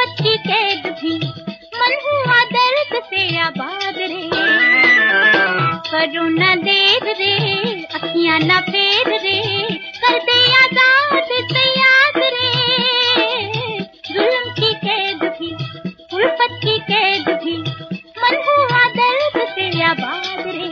उल्फत की कैद भी मन हुआ दर्द से आबाद रे। करो न देर रे अखियां न फेर रे, कर दे आजाद से याद रे। जुल्म की कैद भी उल्फत की कैद भी मन हुआ दर्द से आबाद रे।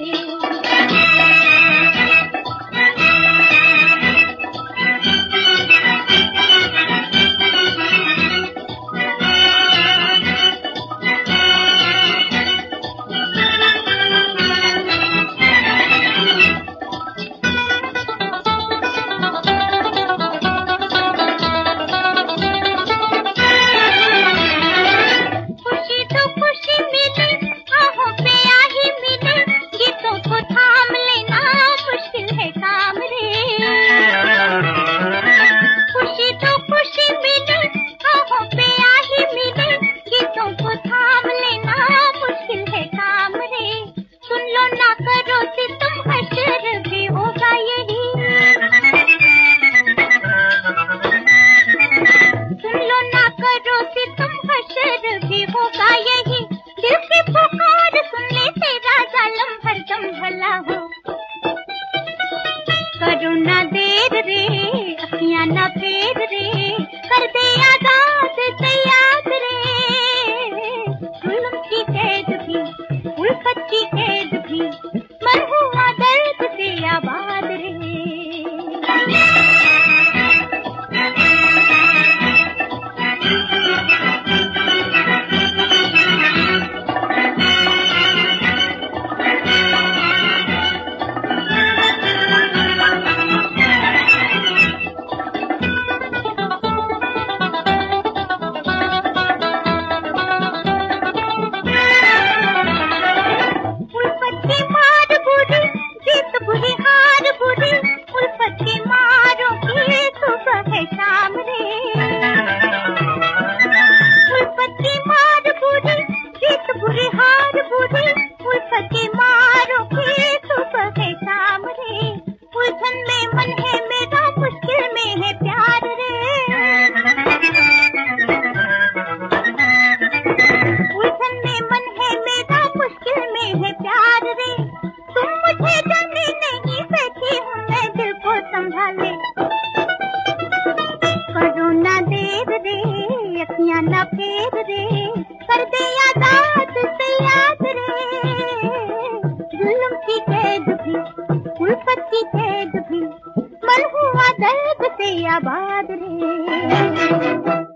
करो न देर रे अखियां न फेर रे, कर दे आजाद से याद रे। जुल्म की कैद भी उल्फत की कैद भी मन हुआ दर्द से आबाद रे। करो न देर रे अखियां न फेर रे, कर दे आजाद से याद रे। जुल्म की कैद भी उल्फत की कैद भी मन हुआ दर्द से आबाद रे।